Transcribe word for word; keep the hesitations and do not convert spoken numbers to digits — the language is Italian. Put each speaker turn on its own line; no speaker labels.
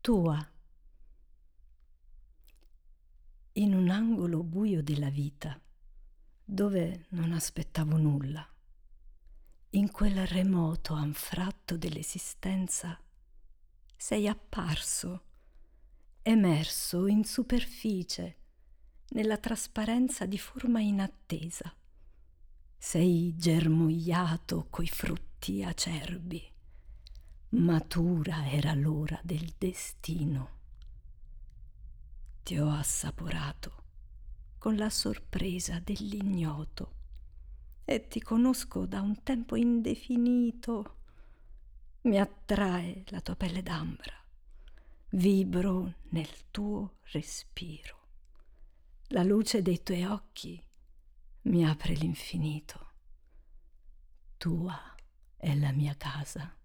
tua. In un angolo buio della vita, dove non aspettavo nulla, in quel remoto anfratto dell'esistenza, sei apparso, emerso in superficie, nella trasparenza di forma inattesa. Sei germogliato coi frutti acerbi. Matura era l'ora del destino. Ti ho assaporato con la sorpresa dell'ignoto e ti conosco da un tempo indefinito. Mi attrae la tua pelle d'ambra, vibro nel tuo respiro. La luce dei tuoi occhi mi apre l'infinito. Tua è la mia casa.